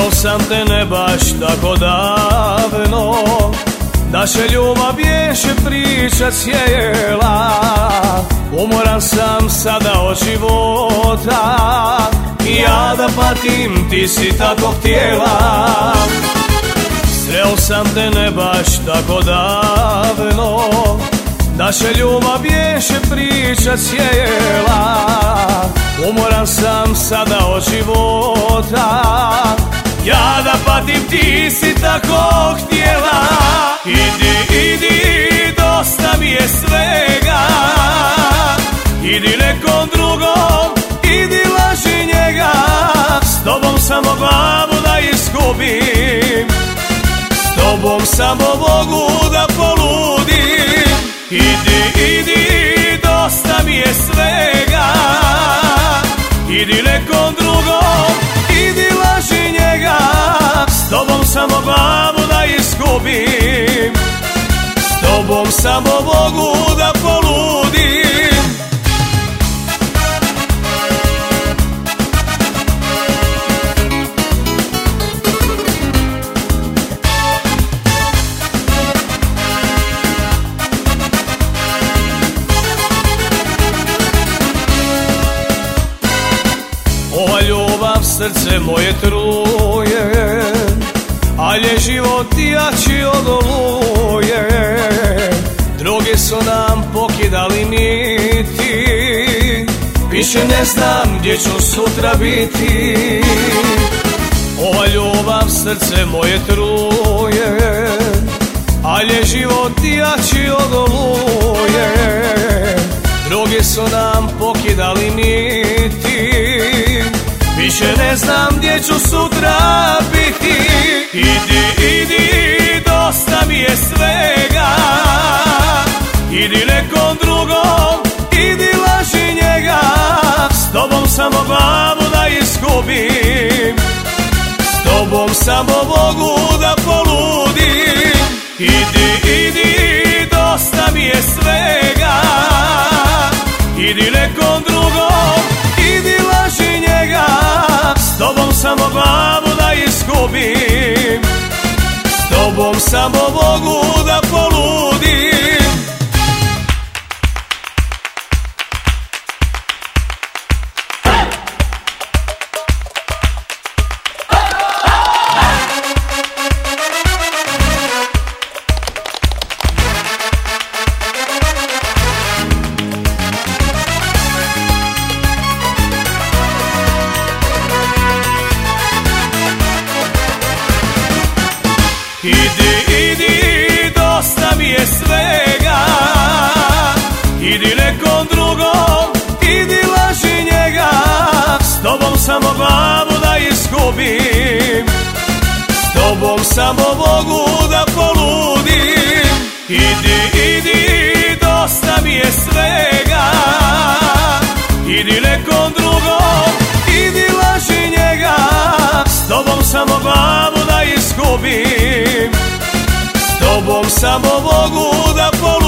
Sreo sam te ne baš tako davno, naša ljubav bješe priča cijela. Umoran sam sada od života, ja da patim, ti si tako htjela. Sreo sam te ne baš tako davno, naša ljubav bješe priča cijela. Umoran sam sada od života, ja da patim, ti si tako htjela. Idi, dosta mi je svega, idi nekom drugom, idi laži njega. S tobom samo glavu da izgubim, s tobom samo mogu da poludim. Idi, dosta mi je svega, idi nekom drugom, idi laži njega. S tobom samo glavu da izgubim, s tobom samo mogu da poludim. Ova ljubav srce moje truje, al je život jači od oluje. Drugi su nam pokidali niti, više ne znam gdje ću sutra biti. Ova ljubav srce moje truje, al je život jači od oluje. Drugi su nam pokidali niti, više ne znam gdje ću sutra biti. Idi, dosta mi je svega, idi nekom drugom, idi laži njega. S tobom samo glavu da izgubim, s tobom samo mogu da poludim. Idi, dosta mi je svega, idi nekom drugom, idi laži njega. S tobom samo glavu da izgubim, s tobom samo mogu da poludim. Idi, dosta mi je svega, idi nekom drugom, idi laži njega. S tobom samo glavu da izgubim, s tobom samo mogu da poludim. Idi, dosta mi je svega, idi nekom drugom, idi laži njega. S tobom samo glavu da izgubim, s tobom samo mogu da poludim.